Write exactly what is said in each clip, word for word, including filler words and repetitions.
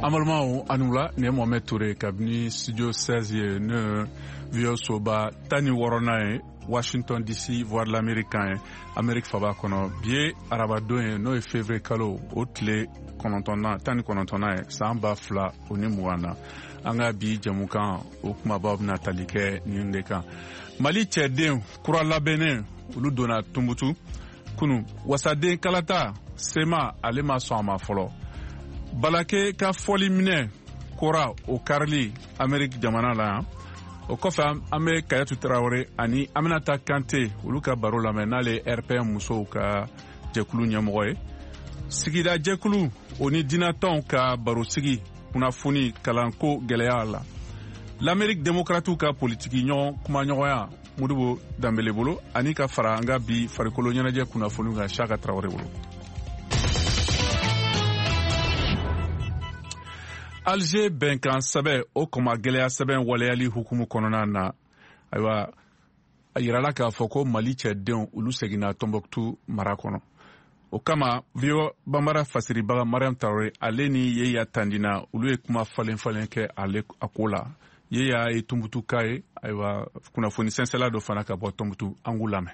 Amalma anula ne Mohamed Touré kabini studio seize ye ne Vio Soba tani worona Washington D C voire l'américain Amérique faba kono bie arabado no février kalo otle konontona tani konontona samba fla oni muana anga bi jamukan o kuma bab na talike ni ndeka Mali Tchadien kura labene ulu dona tumbutu kunu wasade kalata sema alema soma folo balake ka foli mine kora o karli Amérique jamana la o kofa ame Kayatu Traoré ani Aminata Kanté ulu ka baro la menale R P M muso ka jekulu nyamoye sigida jekulu oni dinaton ka baro sigi kuna funi kalanko geleya la l'Amérique démocratique ka politique nyon kuma nyoya mudubo dambele bolo ani ka faranga bi farikolo nyanaje kuna funi ga Chaka Traoré bolo Alger benkan sabe o koma geleya sabe waleyali hukumu konona na aywa ayirala ka foko Mali Tchadien ulu segina Tombouctou marakono o kama vio bambara fasiri baga Mariam Traoré aleni yeya tandina ulu e kuma falen falen ke ale akola yeya e Tombouctou kai aywa kuna foni sensela do fana ka bo Tombouctou angulame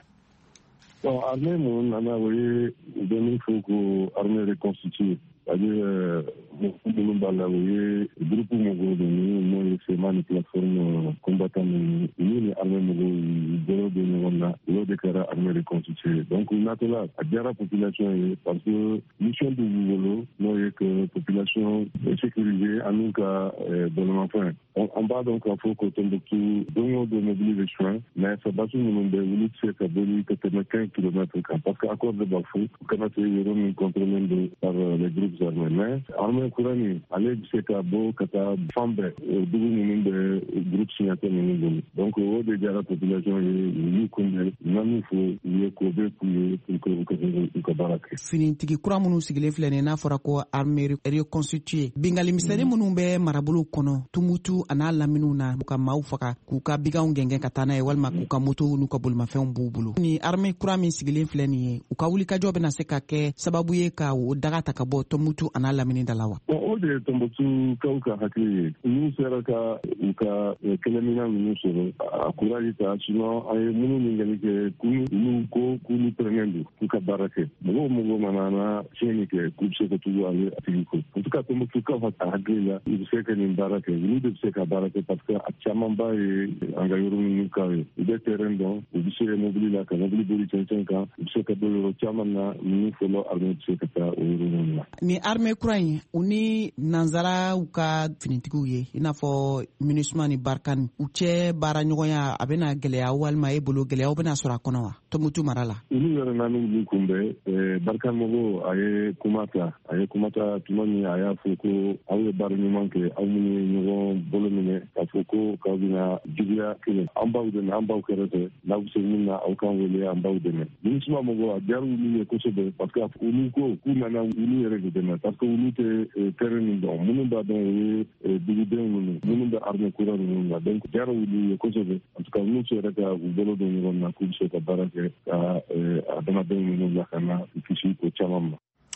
bon armée mon ana oui demi foko armée reconstituée c'est-à-dire nous dans le groupe Mogo de nous c'est une plateforme combattant nous les armées Mogo de nous là le déclaré armée reconstituée donc on a là à dire la population parce que mission de Mogo nous que population sécurisée en nous cas dans l'enfant on va donc il faut que Tombouctou donne de mobiliser soins mais ça va tout le monde de vous c'est que de quinze kilomètres parce qu'à cause de Bafou quand c'est un contrôle par les groupes mais armée courani allez c'est que beau que ta femme de de groupe signataire donc au déjà la population est comme nanu faut le coder pour pour que que baraka fini tigi kura munu sigile flene na fora ko armée reconstituée bingali misere munu be marabulu kono tumutu ana laminu na buka maufaka kuka biga ungenge katana e walma kuka moto nuka bulma fe mbubulu ni armée kura min sigile flene ukawuli ka jobe na seka ke sababu ye ka o daga takabo tumutu ana lamini dalawa o de Tombouctou kauka hakili nous sera ka uka kelemina nous sera akuraji ta sino ay munu ngali ke kunu nu ko kunu prenendo kuka barake mo mo manana cheni ke kubse ko tu ale atiko en tout cas Tombouctou ka hakili la il sait que ni barake ni de sait ka barake parce que achamamba e angayuru ni ka de terrain donc il se mobile la ka mobile boli tchenka il se ka do chamana ni folo armée se ka ta ni armée kurain uni nanzara uka finitigu ye inafo minusma ni barkan uche bara nyoya abena geleya walma e bolo geleya obena sura kono wa Tombouctou marala uni yara nanu ni kumbe barkan mogo aye kumata aye kumata tumani aya foko awe bar ni manke amuni nyogo bolo mine afoko kawina jigya kile amba udene amba ukerete na usemina aukan wele amba udene minusma mogo adiaru ni ko sebe parce que uni ko kumana uni yere de parce que uni te terrain donc munu ba don digiden munu munu da armée courant munu donc jaro uni ko sebe en tout cas nous sera ka bolo de ni na ku se ka barake a adama de munu la kana kishi ko chamama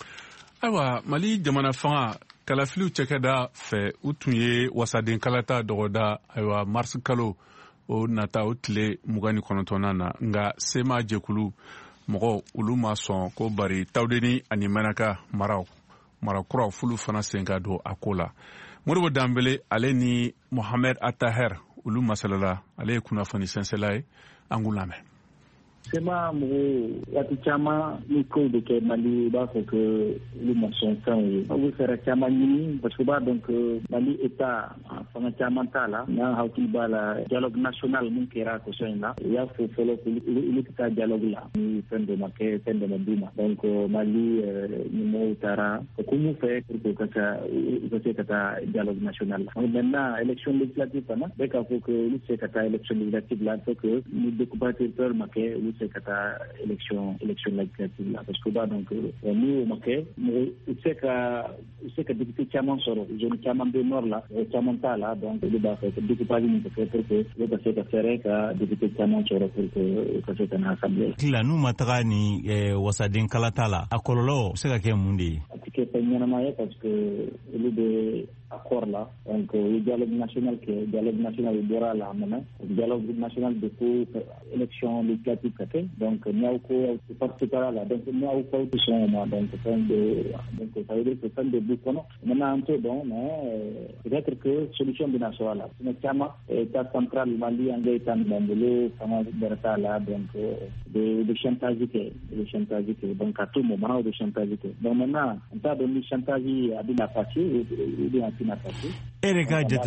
awa Mali jamana fanga kala filu chekada fe utunye wasaden kalata dogoda awa mars kalo o nata utle mugani konontona na nga sema jekulu mogo ulu ma son ko bari tawdeni ani manaka maraw marakura fulu fana senga do akola muribo dambele ale ni Mohamed Attaher ulu masalala ale kuna fani senselae angulame sema mo watu chama ni ko de ke Mali ba ko que le maçon kan o sera chama ni parce que ba donc Mali état fana chama tala na hawti bala dialogue national mun kera ko sen la ya fo folo le ta dialogue la ni fende marqué fende maduma donc Mali ni mo tara ko mu fait pour que ça que ça dialogue national maintenant élection législative na be ka fo que le c'est kata élection législative là faut que nous découper peur marqué c'est kata élection élection législative là parce que bah donc nous marqué c'est que c'est que député chairman soro je ne chairman de nord là chairman ta là donc le bah c'est député pas ni pour que le bah c'est que faire que député chairman soro pour que que c'est une assemblée kila nu matagani wasadin kalatala akololo c'est que mundi que penyana maye parce que le de accord là, donc le dialogue national qui est dialogue national du Bora là maintenant, le dialogue national de élection législative donc il y a encore participer là, donc il y a encore qui sont donc de donc ça veut dire que c'est de beaucoup non. Maintenant un peu bon, mais peut-être que solution de national là, c'est notamment état central Mali en état Bambolo, sama berta là donc de de chantage de chantage donc à tout moment de chantage donc maintenant on t'a donné chantage à bien passé ou bien à passé. Erika jete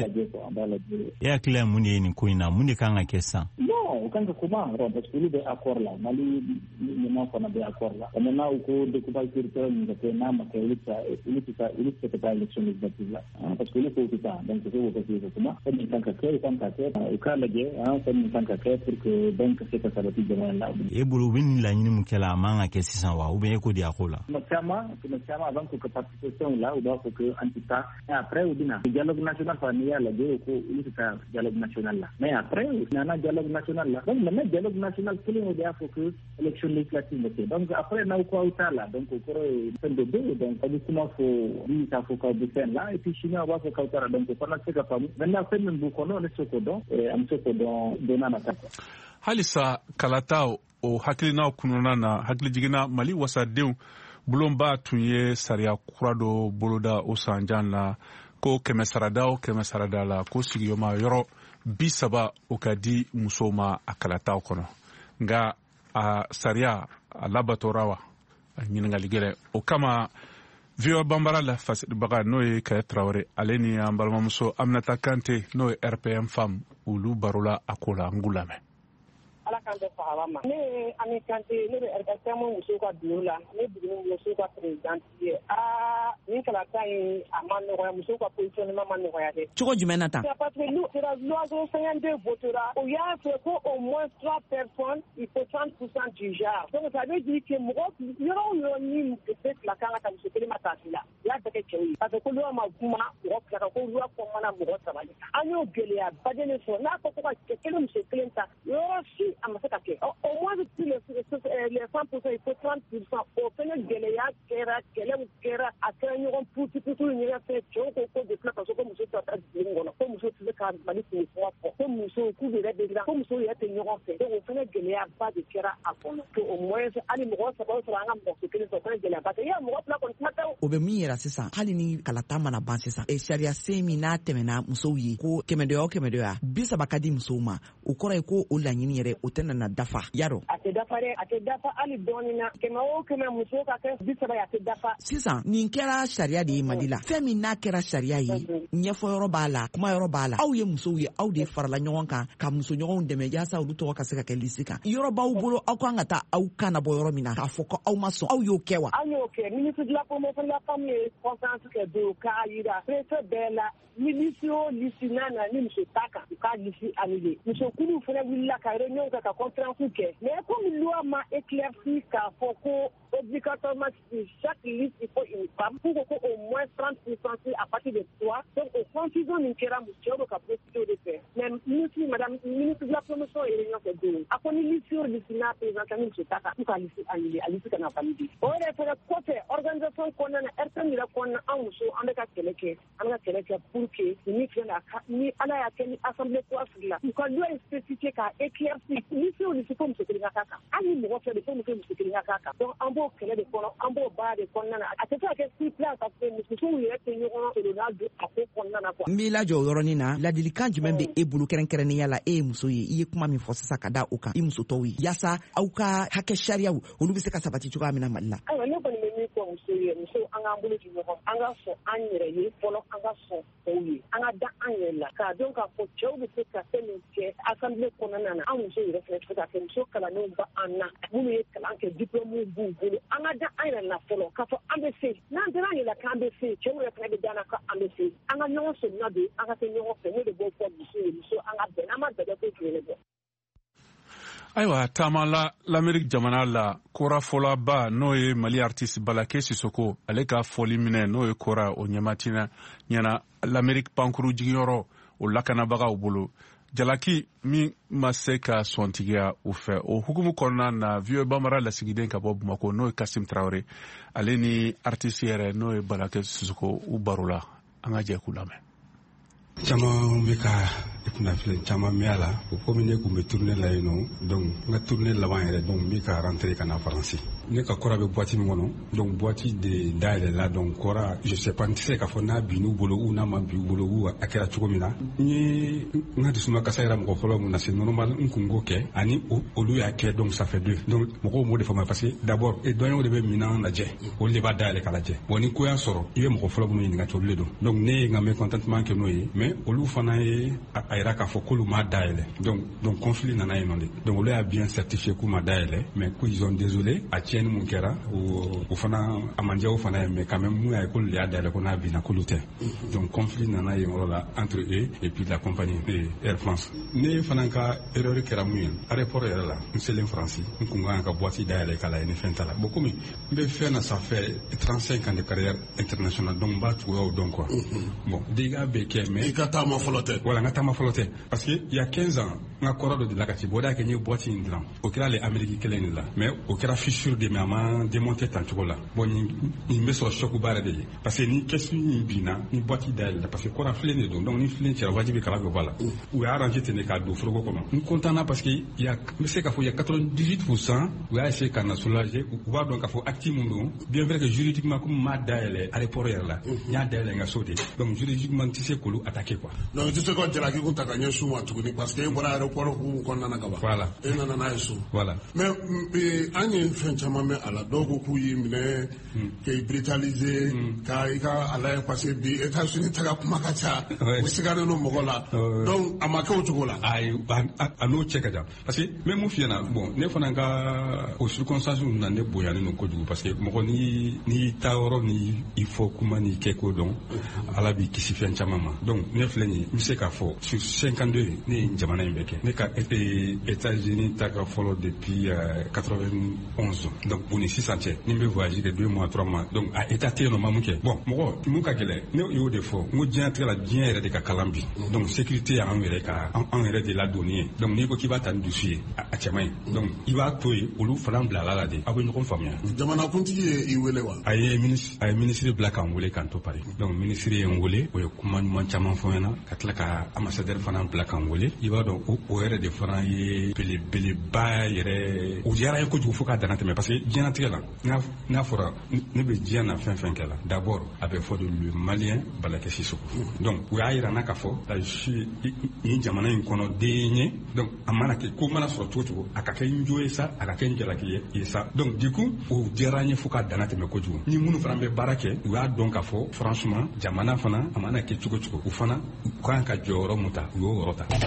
ya kila muni ni kuina muni kanga kesa non quand comment parce que les accords là Mali ni non qu'on a des accords là maintenant au cours de coupe territoriale nous avons nama que il il il c'est pas élection législative là parce que le faut tout ça donc c'est au côté de comment c'est une tant que c'est tant que c'est au cas là hein c'est une tant que c'est pour que donc c'est que ça va être demain là e bulu win la ni mukela manga ke six cents wa ou bien ko dia kola notamment notamment avant que participation là ou donc que antita après ou bien dialogue national familial là de ko il c'est dialogue national là mais après il y a un dialogue national là donc le dialogue national qui est il faut que élection législative donc après na ko auta là donc ko c'est de deux donc du coup faut lui ça faut que faire là et puis sinon on va faire auta donc pendant ce cas maintenant fait même beaucoup non le sokodo et am sokodo dona na taka halisa kalatao o hakilina kunona na hakili jigina Mali wasadew bulomba tunye sariya kurado boloda o sanjan la ko kɛmɛ sarada o kɛmɛ sarada la ko sigiyɔrɔma yɔrɔ bi saba o ka di musow ma a kalataw kɔnɔ nka a sariya a labatora wa a ɲiningali gɛrɛ o kama viyo banbara la fasiribaga n'o ye Kaya Traore ale ni an balimamuso Aminata Kante n'o ye R P M femme olu barola a ko la an k'u lamɛn. Ala kan bɛ faga ma ne Ami Kante ne bɛ R P M muso ka bureau la ne buguni muso ka présidente ye aa nin kalata in a ma nɔgɔya muso ka positionnement ma nɔgɔya dɛ cogo jumɛn na tan parce que nous c'est la loi cinquante-deux votera o y'a fait ko au moins trois personnes il faut trente pour cent du genre donc ça veut dire que mɔgɔ yɔrɔ o yɔrɔ ni bɛ fila kan ka ta muso kelen ma taa si la i y'a bɛɛ kɛ cɛw ye parce que ko loi ma kuma mɔgɔ fila kan ko loi kɔnɔna mɔgɔ saba de kan an y'o gɛlɛya baden sɔrɔ n'a fɔ ko ka cɛ kelen muso kelen ta yɔrɔ si a ma se ka kɛ au moins sur les les cent pour cent il faut trente pour cent o fɛnɛ gɛlɛya kɛra kɛlɛw kɛra a kɛra ɲɔgɔn puti puti ɲɔgɔn fɛ cɛw ko ko de filɛ ka so ko muso tɛ taa jigin kɔnɔ ko muso tɛ se ka Mali fini fɔ ko muso k'u yɛrɛ de dilan ko muso yɛrɛ tɛ ɲɔgɔn fɛ donc o fɛnɛ gɛlɛyaba de kɛra a kɔnɔ que au moins hali mɔgɔ saba sɔrɔ an ka mɔgɔ kelen sɔrɔ o fɛnɛ gɛlɛyaba tɛ i y'a mɔgɔ fila kɔni kuma tɛ o bɛ min yɛrɛ sisan hali ni kalata mana ban sisan e sariya sen min n'a tɛmɛna musow ye ko kɛmɛdɔya o kɛmɛdɔya bi saba ka di musow ma o kɔrɔ ye ko o laɲini yɛrɛ o tɛ nana dafa yarɔ a tɛ dafa dɛ a tɛ dafa hali dɔɔni na kɛmɛ o kɛmɛ muso ka kɛ bi saba ye a tɛ dafa sisan nin kɛra sariya de ye Mali la fɛn min n'a kɛra sariya ye ɲɛfɔyɔrɔ b'a la kumayɔrɔ b'a la aw ye musow ye aw de farala ɲɔgɔn kan ka musoɲɔgɔnw dɛmɛ yaasa olu tɔgɔ ka se ka kɛ lisi kan yɔrɔ b'aw bolo aw kan ka taa aw kan na bɔ yɔrɔ min na k'a fɔ ko aw ma sɔn aw y'o kɛ wa an y'o kɛ ministre de la promotion de la femme ye conférence kɛ don k'a yira préfet bɛɛ la ni lisi o lisi n'a na ni muso t'a kan u k'a lisi annulé musokuluw fɛnɛ wulila ka réunion kɛ ka conférence kɛ mais comme loi ma éclairci k'a fɔ ko obligatoirement sur chaque liste il faut une femme pour que au moins trente pour cent à partir de toi donc au confusion min kɛra muso bɛ ka profiter de fɛ mais ministre madame ministre de la promotion ye réunion kɛ don a ko ni liste o liste n'a présenté ni muso t'a kan u ka liste annulé a liste kana validé o yɛrɛ fɛnɛ kɔfɛ organisation kɔnɔna na R P M yɛrɛ kɔnɔna an muso an bɛ ka kɛlɛ kɛ an bɛ ka kɛlɛ kɛ pour que ni filɛ na ni ala y'a kɛ ni assemblée kura sigila u ka loi spécifique k'a éclairci liste o liste fo muso kelen ka k'a kan hali ni mɔgɔ fila de fo muso kelen ka k'a kan donc an b'o kɛlɛ de kɔnɔ an b'o baara de kɔnɔna na a tɛ se ka kɛ si place parce que musow yɛrɛ tɛ ɲɔgɔn solon'a don a ko kɔnɔna na quoi. n b'i lajɔ o yɔrɔnin na ladilikan jumɛn bɛ e bolo kɛrɛnkɛrɛnnenya la e ye muso ye i ye kuma min fɔ sisan ka da o kan i muso tɔw ye yaasa aw ka hakɛ sariyaw olu bɛ se ka sabati cogoya min na Mali la. ayiwa ne kɔni bɛ min fɔ muso ye muso an k'an bolo di ɲɔgɔn an ka sɔn an yɛrɛ ye fɔlɔ an ka sɔn cɛw ye an ka da an yɛrɛ la k'a dɔn k'a fɔ cɛw bɛ se ka fɛn min kɛ assemblée kɔnɔna na an muso yɛrɛ fɛnɛ tɛ se ka kɛ muso kalannenw ba an na minnu ye kalan kɛ diplôme b'u bolo an ka da an yɛrɛ la fɔlɔ k'a fɔ an bɛ se n'an taara an yɛrɛ k'an bɛ se cɛw yɛrɛ fɛnɛ bɛ da an na k'an bɛ se an ka ɲɔgɔn sɔmina de an ka kɛ ɲɔgɔn fɛ ne de b'o fɔ muso ye muso an ka bɛn n'an ma bɛn ko tile bɔ. ayiwa taama la l'Amérique jamana la kora fɔlaba n'o ye Mali artiste Balake Sisoko ale ka fɔli minɛ n'o ye kora o ɲɛmatina ɲɛna l'Amérique pankuru jigiyɔrɔ o lakanabagaw bolo jalaki min ma se ka sɔntigiya u fɛ o hukumu kɔnɔna na vieux bamara lasigiden ka bɔ Bamako n'o ye Kasim Traoré ale ni artiste yɛrɛ n'o ye Balake Sisoko u baro la an ka jɛ k'u lamɛn. caman bɛ ka na filɛ caman mɛ a la o komi ne kun bɛ tourner la yen nɔ donc n ka tourner laban yɛrɛ donc n bɛ ka rentrer ka na faransi ne ka kɔrɔ bɛ boîte min kɔnɔ donc boîte de dayɛlɛ la donc kɔrɔ je sais pas n tɛ se k'a fɔ n'a bin'u bolo ou n'a ma bin u bolo ou a kɛra cogo min na n ye n ka dusuma kasa yɛrɛ mɔgɔ fɔlɔ mun na c'est normal n kun k'o kɛ ani olu y'a kɛ donc ça fait deux donc mɔgɔw m'o de fɔ ma parce que d'abord dɔnniyaw de bɛ minɛn lajɛ olu de b'a dayɛlɛ ka lajɛ bon ni ko y'a sɔrɔ i bɛ mɔgɔ fɔlɔ minnu ɲininka olu de don donc ne ye n ka mécontentement kɛ n'o ye mais olu fana ye a yira k'a fɔ k'olu ma dayɛlɛ donc donc conflit nana yen nɔ de donc olu y'a bien certifié k'u ma dayɛlɛ mais qu'ils ont désolé a tiɲɛni mun kɛra o o fana a man diya o fana ye mais quand même mun y'a ye k'olu de y'a dayɛlɛ ko n'a binna k'olu tɛ donc conflit nana yen yɔrɔ la entre eux et puis la compagnie Air France ne fana ka erreur kɛra mun ye aéroport yɛrɛ la n selen faransi n kun kan ka boîte dayɛlɛ k'a lajɛ ni fɛn t'a la bon komi n bɛ fɛn na ça fait trente-cinq ans de carrière internationale donc n b'a cogoyaw dɔn quoi bon dégâts bɛ kɛ mais i ka taama fɔlɔ tɛ voilà n ka taama fɔlɔ tɛ parce que il y a quinze ans n ka kɔrɔ dɔ de la ka ci bɔ da kɛ n ye boîte in dilan o kɛra le Amérique kelen de la mais o kɛra fissure de mais a ma démonter tan cogo la bon nin bɛ sɔrɔ choc ba yɛrɛ de ye parce que ni caisse in binna ni boîte dayɛlɛ la parce que kɔrɔ filen de don donc ni filen cɛra wajibi kala bɛ bɔ a la u y'a arrangé ten de k'a don foroko kɔnɔ n content na parce que il y a n bɛ se k'a fɔ il y a quatre-vingt-dix-huit pour cent u y'a essayé ka na soulager u b'a dɔn k'a fɔ acte mun don bien vrai que juridiquement comme m'a dayɛlɛ aéroport yɛrɛ la n y'a dayɛlɛ n ka so de donc juridiquement n tɛ se k'olu attaquer quoi donc i tɛ se ka jalaki kun ta ka ɲɛ su ma tuguni parce que e bɔra aéroport hukumu kɔnɔna na ka ban voilà e nana n'a ye so voilà mais an ye fɛn caman mɛn a la dɔw ko k'u y'i minɛ k'i brutaliser ka i ka a lajɛ parce que bi États-Unis taga kuma ka ca u sigalen don mɔgɔ la donc a ma kɛ o cogo la ayi a n'o cɛ ka jan parce que n bɛ mun f'i ɲɛna bon ne fana ka o circonstances na ne bonyalen don kojugu parce que mɔgɔ n'i n'i ta yɔrɔ ni i fɔ kuma n'i kɛ ko dɔn ala b'i kisi fɛn caman ma donc ne filɛ nin ye n bɛ se k'a fɔ sur cinquante-deux ne ye jamana in bɛɛ kɛ ne ka États-Unis ta ka fɔlɔ depuis quatre-vingt-onze donc o ni sisan cɛ ni n bɛ voyage kɛ deux mois trois mois donc a état tɛ yen nɔ ma mun kɛ bon mɔgɔ mun ka gɛlɛn ne y'o de fɔ n ko diɲɛlatigɛ la diɲɛ yɛrɛ de ka kalan bi donc sécurité y'an yɛrɛ ka an yɛrɛ de ladonni ye donc n'i ko k'i b'a ta ni dusu ye a cɛ man ɲi donc i b'a to yen olu fana bila ala la de aw bɛ ɲɔgɔn faamuya jamanakuntigi ye i wele wa a ye ministre a ye ministre bila k'an wele k'an to Paris donc ministre ye n wele o ye kuma ɲuman caman fɔ n ɲɛna ka tila ka ambassadeur fana bila k'an wele i b'a dɔn o yɛrɛ de fana ye belebeleba yɛrɛ o diyara ye kojugu fo k'a dana tɛmɛ parce que diɲɛlatigɛ la n'a fɔra ne bɛ diɲɛ na fɛn fɛn kɛ la d'abord a bɛ fɔ de le malien Balakɛ Sisoko donc o y'a yira n na k'a fɔ a si nin jamana in kɔnɔ den ye donc a mana kɛ ko mana sɔrɔ cogo cogo a ka kɛ n jo ye sa a ka kɛ n jalaki ye sa donc du coup o diyara n ye fo k'a dana tɛmɛ kojugu ni minnu fana bɛ baara kɛ u y'a dɔn k'a fɔ franchement jamana fana a mana kɛ cogo cogo u fana u kan ka jɔyɔrɔ mun ta u y'o yɔrɔ ta.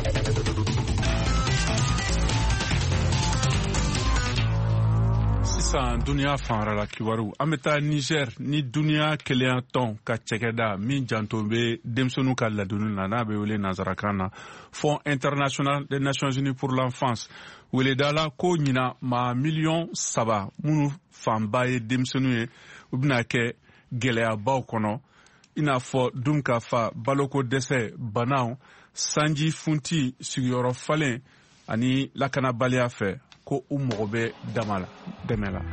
Sisan duniya fan wɛrɛ la kibaru an bɛ taa Niger ni duniya kelenya tɔn ka cɛkɛda min janto bɛ denmisɛnninw ka ladonni na n'a bɛ wele nanzarakan na Fonds international des Nations Unies pour l'enfance weleda la ko ɲina maa miliyɔn saba minnu fanba ye denmisɛnninw ye u bɛna kɛ gɛlɛyabaw kɔnɔ i n'a fɔ dun ka fa baloko dɛsɛ banaw sanji funti sigiyɔrɔ falen ani lakanabaliya fɛ ko u mɔgɔ bɛ dama la dɛmɛ la.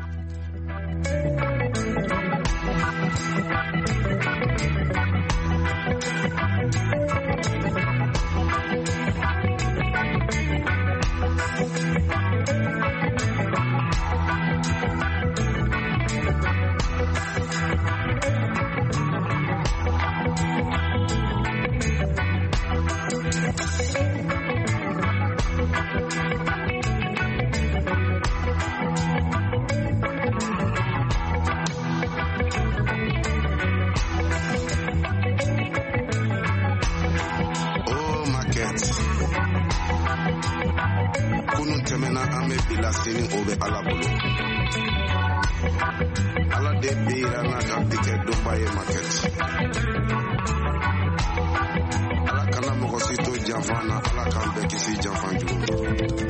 Sini o bɛ ala bolo ala de bɛ yira n'a ka bi kɛ dɔnba ye makɛti ala kana mɔgɔ si to janfan na ala k'an bɛɛ kisi janfan jugu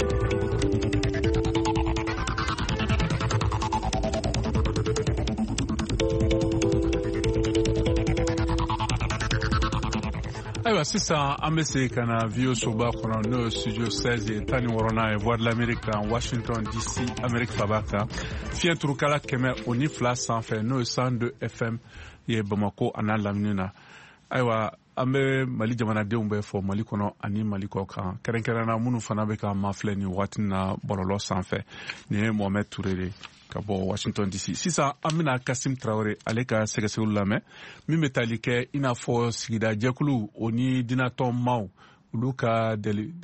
ayiwa sisan an bɛ segin ka na V O soba kɔnɔ n'o ye studio seize ye tan ni wɔɔrɔnan ye voix de l'Amérique kan Washington D C Amérique faba kan fiɲɛ turukala kɛmɛ o ni fila sanfɛ n'o ye cent deux F M ye Bamako a n'a lamini na ayiwa an bɛ Mali jamanadenw bɛɛ fɔ Mali kɔnɔ ani Mali kɔ kan kɛrɛnkɛrɛnna minnu fana bɛ ka mafilɛ ni waati na bɔlɔlɔ sanfɛ ni ye Mohamed Touré de ka bɔ Washington D C. Sisan an bɛna Kasim Traoré ale ka sɛgɛsɛgɛliw lamɛn min bɛ tali kɛ i n'a fɔ sigida jɛkulu o ni dinatɔn maaw olu ka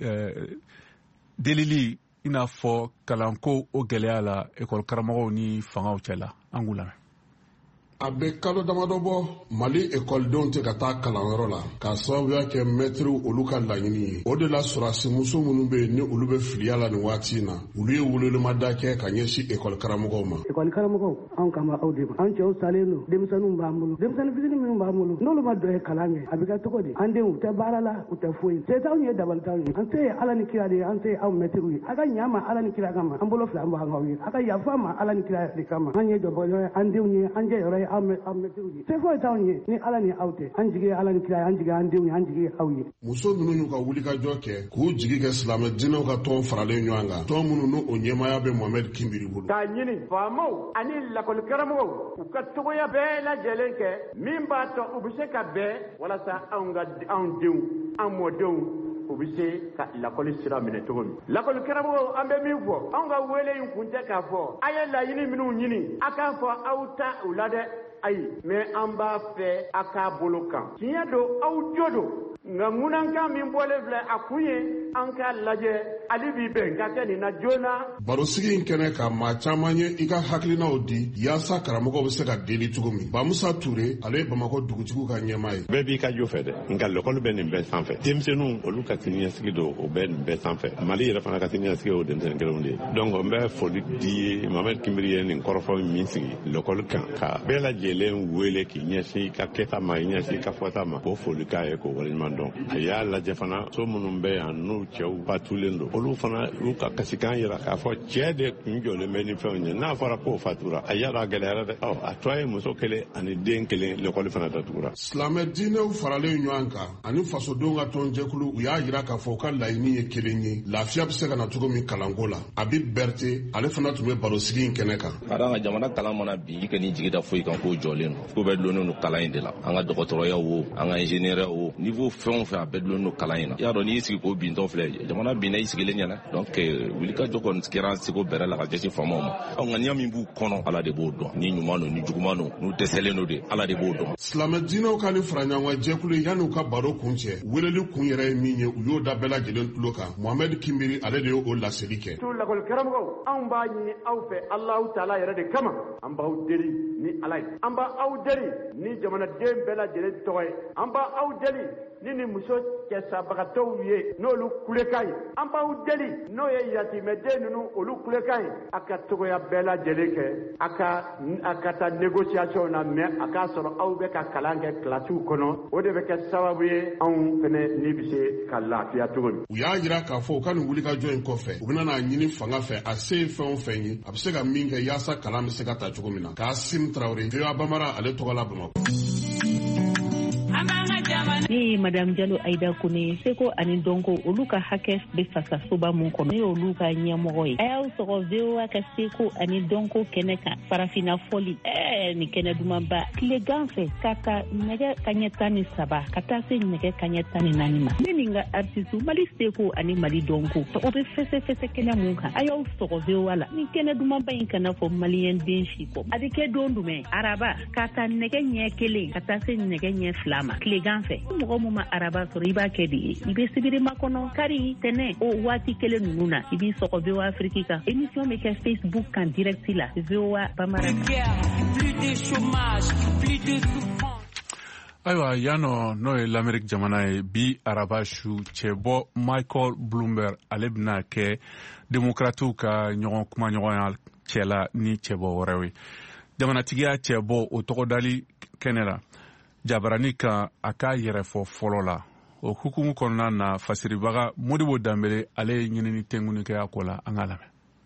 delili i n'a fɔ kalanko o gɛlɛya la école karamɔgɔw ni fangaw cɛla an k'u lamɛn. A bɛ kalo damadɔ bɔ Mali ekɔlidenw tɛ ka taa kalanyɔrɔ la k'a sababuya kɛ mɛtiriw olu ka laɲini ye. O de la sɔrɔdasi muso minnu bɛ yen ni olu bɛ filiya la nin waati in na olu ye welewelemada kɛ ka ɲɛsin ekɔli karamɔgɔw ma. Ekɔli karamɔgɔw anw kama aw de ma. An cɛw salen don denmisɛnninw b'an bolo denmisɛnnin fitinin minnu b'an bolo n'olu ma dɔ ye kalan kɛ a bɛ kɛ cogo di an denw u tɛ baara la u tɛ foyi se t'anw ye dabalitanw ye an tɛ ye Ala ni kira de ye an tɛ ye aw mɛtiriw ye a ka ɲa ma Ala ni kira kama an bolo fila an b'an aw ye a ka yafa ma Ala ni kira de kama an ye jɔbɔjɔ ye an denw ye an jɛyɔrɔ ye aw mɛtiriw se foyi t'anw ye ni Ala ni aw tɛ an jigi ye Ala ni kira an jigi an denw ye an jigi ye aw ye. Muso ninnu y'u ka wulikajɔ kɛ k'u jigi kɛ silamɛ diinɛw ka tɔn faralen ɲɔgɔn kan tɔn minnu n'o ɲɛmaaya bɛ Mohamed Kimbiri bolo. K'a ɲini faamaw ani lakɔli karamɔgɔw u ka togoya bɛɛ lajɛlen kɛ min b'a to u bɛ se ka bɛn walasa anw ka anw denw an mɔdenw u bɛ se ka lakɔli sira minɛ cogo min. Lakɔli karamɔgɔw an bɛ min fɔ anw ka wele in kun tɛ k'a fɔ a ye laɲini minnu ɲini a k'a fɔ aw ta u la dɛ ayi mais an b'a fɛ a k'a bolo kan tiɲɛ don aw jo don nka ŋunankan min bɔlen filɛ a kun ye an k'a lajɛ ale b'i bɛn ka kɛ nin na joona. Barosigi in kɛnɛ ka maa caman ye i ka hakilinaw di yaasa karamɔgɔw bɛ se ka deli cogo min. Bamusa Touré ale ye Bamakɔ dugutigiw ka ɲɛmaa ye. Bɛɛ b'i ka jo fɛ dɛ nka lɛkɔli bɛ nin bɛɛ sanfɛ denmisɛnninw olu ka siniɲɛsigi don o bɛ nin bɛɛ sanfɛ Mali yɛrɛ fana ka siniɲɛsigi o denmisɛnnin kelenw de ye donc n bɛ foli di ye Mohamed Kimbiri ye nin kɔrɔfɔ min sigi lɛkɔli kan ka bɛɛ lajɛlen wele k'i ɲɛsin i ka kɛta ma i ɲɛsin i ka fɔta ma k'o foli k'a ye k'o waleɲuman dɔn. A y'a lajɛ fana so minnu bɛ yan n'u cɛw batulen don olu fana y'u ka kasikan yira k'a fɔ cɛ de kun jɔlen bɛ ni fɛnw ye n'a fɔra k'o fatura a y'a dɔn a gɛlɛyara dɛ ɔ a tɔ ye muso kelen ani den kelen lɛkɔli fana datugura. Silamɛ diinɛw faralen ɲɔgɔn kan ani fasodenw ka tɔnjɛkulu u y'a yira k'a fɔ u ka laɲini ye kelen ye lafiya bɛ se ka na cogo min kalanko la Abi Berte ale fana tun bɛ barosigi in kɛnɛ kan. Ka d'a kan jamana kalan mana bi i ka n'i jigi da foyi kan k'o jɔlen don ko bɛɛ dulonnen don kalan in de la an ka dɔgɔtɔrɔya o an ka ingénieur o niveau fɛn o fɛn a bɛɛ dulonnen don kalan in na. Y'a dɔn n'i y'i sigi k'o bintɔ filɛ jamana binna i sigilen ɲɛna donc wulikajɔ kɔni kɛra sego bɛrɛ la ka jɛsin faamaw ma ɔ nka ɲɛ min b'u kɔnɔ Ala de b'o dɔn ni ɲuman don ni juguman don n'u dɛsɛlen don de Ala de b'o dɔn. Silamɛ diinɛw ka ni faraɲɔgɔnkan jɛkulu yanni u ka baro kun cɛ weleli kun yɛrɛ ye min ye u y'o da bɛɛ lajɛlen tulo kan Mohamed Kimbiri ale de y'o laseli kɛ. Tu lakɔli karamɔgɔw anw b'a ɲini aw fɛ Alahu Taala yɛrɛ de kama an b'aw deli ni Ala ye an b'aw deli ni jamanaden bɛɛ lajɛlen tɔgɔ ye an b'aw deli ni ni muso cɛsabagatɔw ye n'olu kulekan ye an b'aw deli n'o ye yatimɛden ninnu olu kulekan ye a ka togoya bɛɛ lajɛlen kɛ a ka a ka taa négociation na mais a k'a sɔrɔ aw bɛ ka kalan kɛ kilasiw kɔnɔ o de bɛ kɛ sababu ye anw fɛnɛ ni bɛ se ka lafiya cogo min. U y'a yira k'a fɔ u ka nin wulikajɔ in kɔfɛ u bɛna n'a ɲini fanga fɛ a se ye fɛn o fɛn ye a bɛ se ka min kɛ yaasa kalan bɛ se ka taa cogo min na. Kasim Traoré V O A Bamara ale tɔgɔ la Bamakɔ. Ne ye Madame Jalo Aida Kone seko ani dɔnko olu ka hakɛ bɛ fasasoba mun kɔnɔ ne y'olu ka ɲɛmɔgɔ ye a y'aw sɔgɔ V O A ka seko ani dɔnko kɛnɛ kan farafinna fɔli ɛɛ ni kɛnɛ dumanba tilegan fɛ ka ka nɛgɛ kaɲɛ tan ni saba ka taa se nɛgɛ kaɲɛ tan ni naani ma ne ni n ka artiste Mali seko ani Mali dɔnko o bɛ fɛsɛfɛsɛ kɛnɛ mun kan a y'aw sɔgɔ V O A la ni kɛnɛ dumanba in kana fɔ maliyɛn den si kɔ a bɛ kɛ don jumɛn araba ka ta nɛgɛ ɲɛ kelen ka taa se nɛgɛ ɲɛ fila ma tilegan fɛ mɔgɔ mun ma araba sɔrɔ i b'a kɛ de ye i bɛ sibiri makɔnɔ kari tɛnɛ o waati kelen ninnu na i b'i sɔgɔ V O A Afrique kan émission bɛ kɛ Facebook kan direct la V O A Bamara. Ayiwa yanɔ n'o ye l'Amérique jamana ye bi araba su cɛbɔ Michael Bloomberg ale bɛna kɛ démocrates ka ɲɔgɔn kumaɲɔgɔnya cɛla ni cɛbɔ wɛrɛw ye jamanatigiya cɛbɔ o tɔgɔdali kɛnɛ la jabarani kan a k'a yɛrɛfɔ fɔlɔ la o hukumu kɔnɔna na fasiribaga Modibo Dambele ale ye ɲinini tɛnkuni kɛ a ko la an ka lamɛn.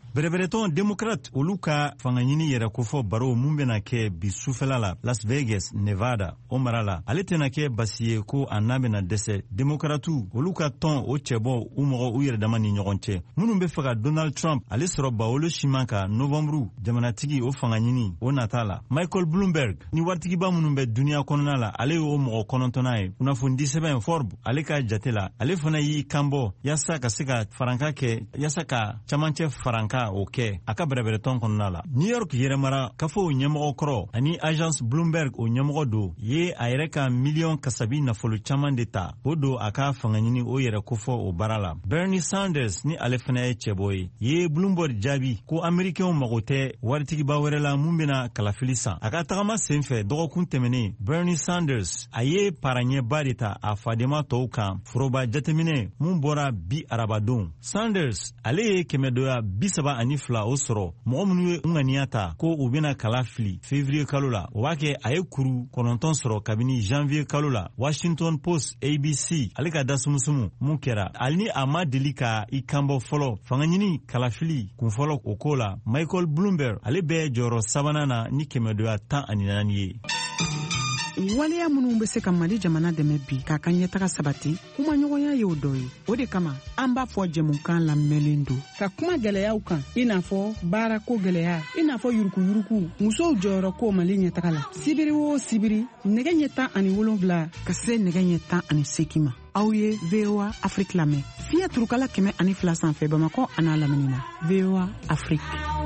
Berebereton démocrate olu ka fanga ɲini yɛrɛ kofɔ baro mun bena kɛ bi sufɛla la Las Vegas, Nevada, o mara la. Ale tɛna kɛ basi ye ko a n'a bena dɛsɛ. Démocratu olu ka tɔn o cɛbɔ u mɔgɔ u yɛrɛ dama ni ɲɔgɔn cɛ. Minnu be fɛ ka Donald Trump ale sɔrɔ bawolo siman ka novembre jamanatigi o fanga ɲini o nata la. Michael Bloomberg ni waritigiba minnu bɛ duniya kɔnɔna la ale y'o mɔgɔ kɔnɔntɔnna ye. Kunnafoni sɛbɛn Forbes ale ka jate la ale fana y'i kanbɔ yasa ka se ka faranka kɛ yasa ka camancɛ faranka o kɛ a ka bɛrɛbɛrɛtɔn kɔnɔna la. New York yɛrɛmara kafo o ɲɛmɔgɔ kɔrɔ ani agence Bloomberg o ɲɛmɔgɔ do ye a yɛrɛ ka miliyɔn kasabi nafolo caman de ta o do a ka fanga ɲini o yɛrɛ kofɔ o baara la. Bernie Sanders ni ale fana ye cɛbɔ ye ye Bloomberg jaabi ko Amerikɛnw mago tɛ waritigiba wɛrɛ la mun bena kalafili san. A ka tagama senfɛ dɔgɔkun tɛmɛnen Bernie Sanders a ye paraɲɛba de ta a fadema tɔw kan foroba jateminɛ mun bɔra bi arabadon. Sanders ale ye kɛmɛdoya bisaba ani fila o sɔrɔ mɔgɔ minnu ye ŋaniya ta ko u bena kala fili février kalo la o b'a kɛ a ye kuru kɔnɔntɔn sɔrɔ kabini janvier kalo la. Washington Post A B C ale ka dasumusumu mun kɛra ali ni a ma deli ka i kanbɔ fɔlɔ fanga ɲini kalafili kunfɔlɔ o ko la. Michael Bloomberg ale bɛ jɔyɔrɔ sabanan na ni kɛmɛdoya tan ani naani ye. Waleya minnu be se ka Mali jamana dɛmɛ bi k'a ka ɲɛtaga sabati kuma ɲɔgɔnya ye o dɔ ye. O de kama an b'a fɔ jɛmukan lamɛnlen don ka kuma gɛlɛyaw kan i n'a fɔ baarako gɛlɛya i n'a fɔ yurukuyuruku musow jɔyɔrɔ ko Mali ɲɛtaga la. Sibiri o sibiri nɛgɛ ɲɛ tan ani wolonwula ka se nɛgɛ ɲɛ tan ani seegin ma. Aw ye V O A Afrique lamɛn fiɲɛ turukala kɛmɛ ani fila sanfɛ Bamakɔ a n'a lamini na. V O A Afrique.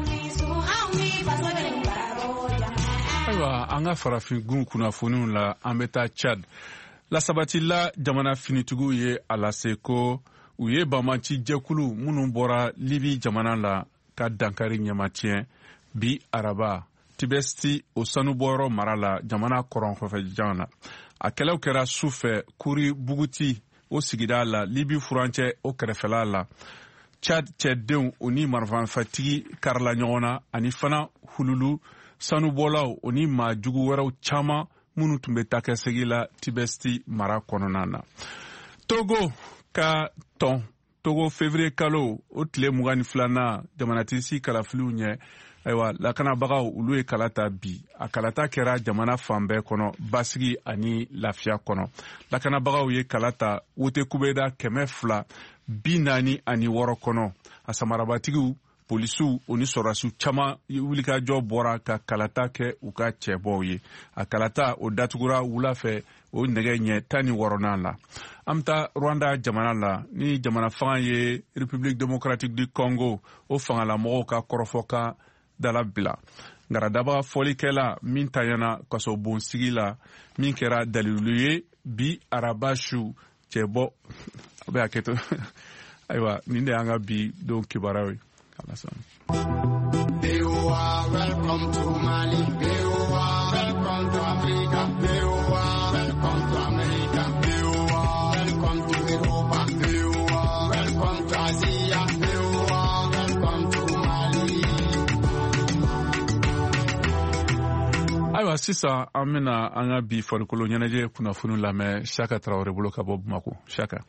Ayiwa an ka farafingun kunnafoniw la an bɛ taa Chad. Lasabatila jamana finitigiw ye a lase ko u ye banbanci jɛkulu minnu bɔra Libi jamana la ka dankari ɲɛmatiɲɛ bi araba Tibesti o sanubɔyɔrɔ mara la jamana kɔrɔn kɔfɛ jan na. A kɛlɛw kɛra sufɛ Kuri Buguti o sigida la Libi furancɛ o kɛrɛfɛla la. Chad cɛdenw o ni marifanfatigi karila ɲɔgɔn na ani fana hululu sanubɔlaw o ni maa jugu wɛrɛw caman minnu tun bɛ taa kɛ segi la Tibesti mara kɔnɔna na. Togo ka tɔn Togo février kalo o tile mugan ni filanan jamanatisi kalafiliw ɲɛ ayiwa lakanabagaw olu ye kalata bi a kalata kɛra jamana fan bɛɛ kɔnɔ basigi ani lafiya kɔnɔ. Lakanabagaw ye kalata wote kubeda kɛmɛ fila bi naani ani wɔɔrɔ kɔnɔ a samarabatigiw polisiw o ni sɔrɔdasiw caman wulikajɔ bɔra ka kalata kɛ u ka cɛbɔw ye. A kalata o datugura wula fɛ o nɛgɛ ɲɛ tan ni wɔɔrɔnan la. An bɛ taa Rwanda jamana la ni jamana fanga ye République démocratique du Congo o fangalamɔgɔw ka kɔrɔfɔkan dalabila. Ngaradaba fɔlikɛla min tanyana kasobonsigi la min kɛra dalilu ye bi araba su cɛbɔ a bɛ hakɛto ayiwa nin de y'an ka bi don kibaruyaw ye. B O A, welcome to Mali. B O A, welcome to Africa. B O A, welcome to America. B O A, welcome to Europa. B O A, welcome to Asia. B O A, welcome to Mali. Ayiwa sisan an bɛna an ka bi farikolo ɲɛnajɛ kunnafoni lamɛn Saka Tarawele bolo ka bɔ Bamako. Saka.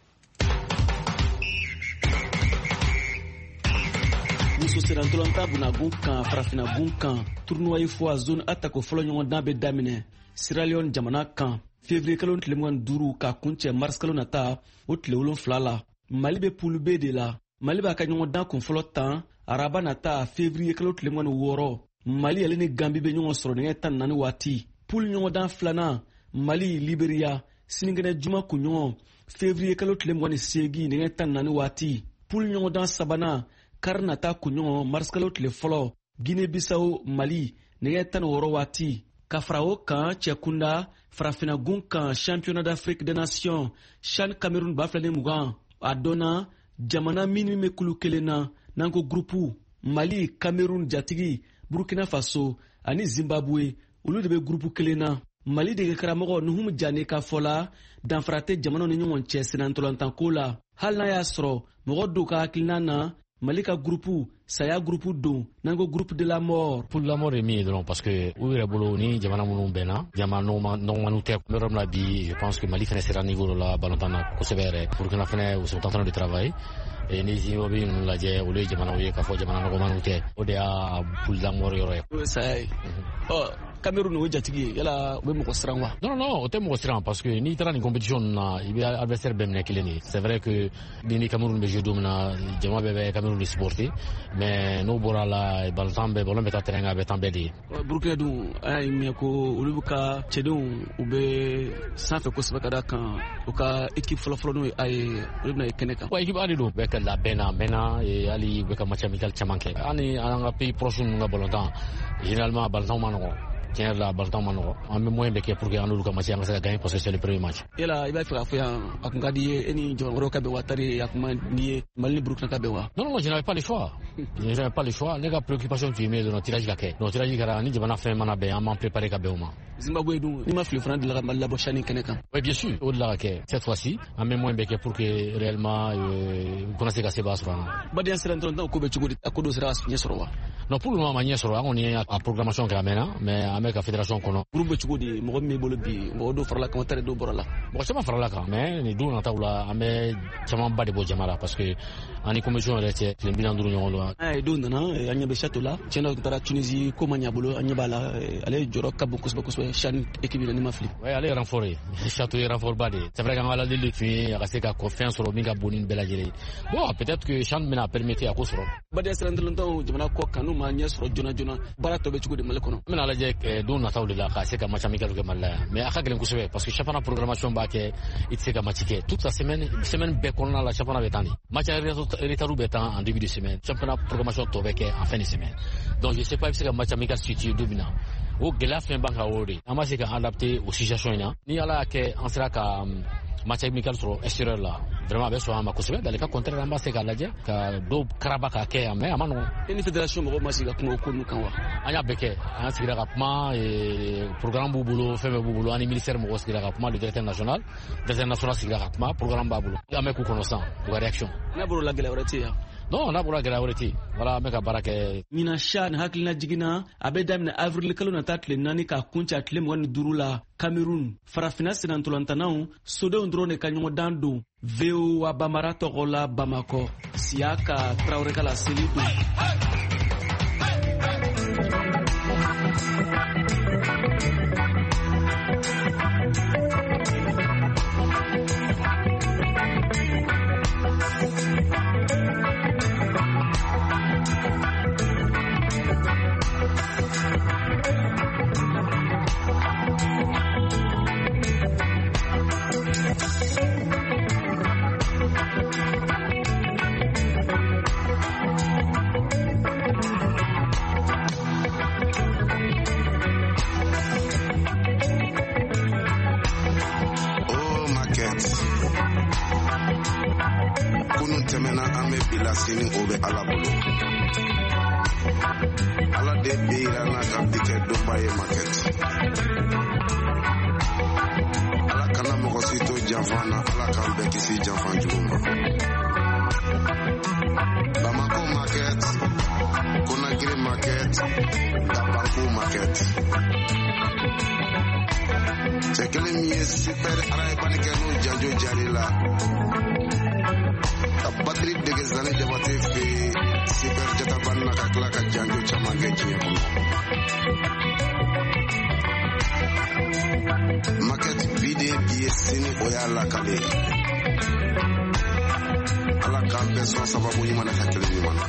Muso serantolanta bunagun kan farafinagun kan tournoi yi fo a zone attaque fɔlɔ ɲɔgɔn dan bɛ daminɛ Sierra Leone jamana kan février kalo tile mugan ni duuru ka kuncɛ mars kalo nata o tile wolonfila la. Mali bɛ poule B de la. Mali b'a ka ɲɔgɔn dan kun fɔlɔ tan araba nata février kalo tile mugan ni wɔɔrɔ. Mali ale ni Gambie bɛ ɲɔgɔn sɔrɔ nɛgɛ tan ni naani waati. Poule ɲɔgɔn dan filanan Mali Liberia sinikɛnɛ juma kunɲɔgɔn février kalo tile mugan ni seegin nɛgɛ tan ni naani waati. Poule ɲɔgɔn dan sabanan kari nata kunɲɔgɔn mars kalo tile fɔlɔ Guinée Bissau Mali nɛgɛ tan ni wɔɔrɔ waati. Ka fara o kan cɛkunda farafinagun kan championnat d'Afrique des nations CHAN Cameroun ba fila ni mugan a dɔnna jamana minnu bɛ kulu kelen na n'an ko groupe Mali Cameroun jatigi Burkina Faso ani Zimbabwe olu de bɛ groupe kelen na. Mali dege karamɔgɔ Nuhum Jane ka fɔ la danfara tɛ jamanaw ni ɲɔgɔn cɛ senantolantanko la hali n'a y'a sɔrɔ mɔgɔ dɔw ka hakilina na Mali ka groupe saya groupe don n'an ko groupe de la mort. Pour la mort est mis donc parce que u yɛrɛ bolo ni jamana minnu bɛnna jamana nɔgɔmaniw tɛ yɔrɔ min na bi je pense que Mali fɛnɛ sera niveau dɔ la balontan na kosɛbɛ yɛrɛ Burkina fɛnɛ ils sont en train de travailler e ni si mo bi nu la je o le jamana o ye ka fo jamana ko manu te o de a bulda mor yoro sai oh Cameroun o jatigi yala be mo ko sran wa non non o te mo sran parce que ni tara ni compétition na ibe adversaire bem ne kileni c'est vrai que ni Cameroun be jodum na jama be be Cameroun ni sportif mais no bora la baltambe bolon beta terenga be tambedi Burkina du ay mi ko ulubuka chedon ube sanfe ko sabaka kan o ka équipe folo folo no ay ulubna keneka wa équipe ali do be ka la bena bena e ali be ka match amical chamanke ani anga pays proche nga bolontan généralement baltam manoko tiens la baltan mano on met moins béké pour que on nous commencer à gagner parce que c'est le premier match ela iba fera fo akungadi eni joro ka be watari akuma ni malni Burkina ka be wa non non je n'avais pas le choix je n'avais pas le choix les gars préoccupation tu mets dans tirage la ke non tirage gara ni jabana fait mana be on préparé ka be uma Zimbabwe du ni ma fle franc de la mal la bochani keneka oui bien sûr au delà ke cette fois-ci on met moins béké pour que réellement vous connaissez ka se base bana badian sera ndon ko be chugudi akodo sera nyesoro non pour le moment nyesoro on est à programmation ka mena mais avec la fédération kono groupe chugudi mo mi bolo bi mo do farla ko tare do borala bon sama farla ka mais ni do na tawla ame chama bade bo jamara parce que ani commission rete le bilan duru nyolo ay do nana anya be chatola chena tara Tunisie ko manya bolo anya bala ale joro kabu kusba kusba chan équipe ni mafli ouais aller renforcer château et renfort bade c'est vrai qu'on va la de tuer à ka confiance sur minga bonin belajere bon peut-être que chan mena permettre à kusro bade srandlonto jamana ko kanu manya sro jona jona barato be chugudi malakono mena la je do na tawla ka se ka match amical ke malla mais akaglen kusbe parce que chapana programmation ba ke itse ka match ke toute la semaine semaine be konna la chapana betani match retaru betan en début de semaine championnat programmation to be ke en fin de semaine donc je sais pas si ka match amical situé domina o gela fin banka wori ama se ka adapter aux situations ina ni ala ke en sera ka match amical sur extérieur là vraiment be so ama kusbe dans le cas contraire amba se ka laje ka do karabaka ke mais amano une fédération mo masiga ko ko nu kanwa anya beke anya sigira rapma et programme bubulo femme bubulo ani ministère mo sigira rapma le directeur national directeur national sigira rapma programme babulo ame ku connaissant pour réaction na bolo la gela orati ya non na bolo la gela orati wala meka barake mina shan haklina jigina abedam na avril kalona tatle nani ka kuncha atlem wan durula Cameroun farafina sinantolantanaw sodo ndrone kanyo dando veo wa bamara togola Bamako siaka Traoré kala selibu sini obe ala bolo ala de beira na kapike Dubai market ala kana mo sito javana ala kambe kisi javan juma Bamako market Conakry market Tabakou market sekele mi super ara panike no janjo jarila Patrick de Gezane Jabate fe super jataban na kakla ka janjo chamange jiya market bide biye sini oyala kale ala kambe so sababu ni mana hakile ni mana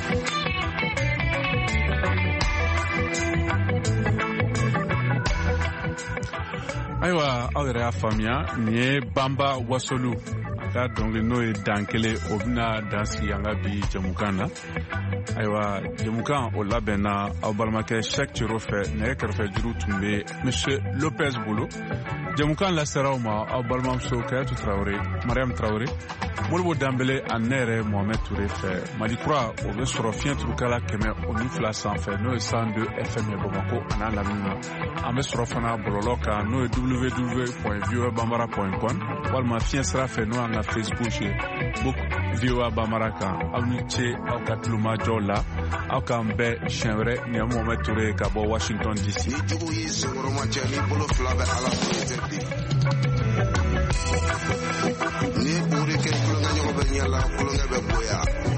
aywa aw yɛrɛ y'a faamuya nin ye Bamba Wasolu ka dɔnkili n'o ye dan kelen o bɛna dan sigi an ka bi jamukan na ayiwa jamukan o labɛnna aw balimakɛ Cheikh Thiro fɛ nɛgɛ kɛrɛfɛ juru tun bɛ Monsieur Lopez bolo jamukan laseraw ma aw balimamuso Kayatou Traoré Mariam Traoré Modibo Dambele ani ne yɛrɛ Mohamed Touré fɛ Mali kura o bɛ sɔrɔ fiɲɛ turukala kɛmɛ o ni fila sanfɛ n'o ye cent deux F M ye Bamako a n'a lamini na an bɛ sɔrɔ fana bɔlɔlɔ kan n'o ye w w w point voa bambara point com walima fiɲɛ sira fɛ n'o y'an ka Facebook book voa bambara kan aw ni ce aw ka tulomajɔw la aw k'an bɛɛ siɲɛ wɛrɛ nin ye Mohamed Touré ka bɔ Washington D C. ni jugu y'i senkɔrɔma cɛ ni bolo fila bɛ ala bolo tɛ bi ni uri kɛ kulonkɛ ɲɔgɔn bɛ ɲɛ la kulonkɛ bɛ bonya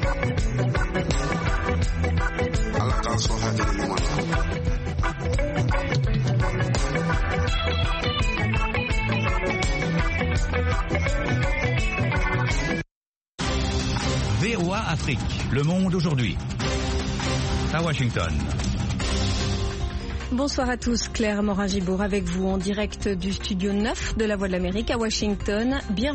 V O A Afrique, Le Monde aujourd'hui, à Washington. Bonsoir à tous, Claire Morin-Gibour avec vous en direct du studio neuf de La Voix de l'Amérique à Washington. Bienvenue.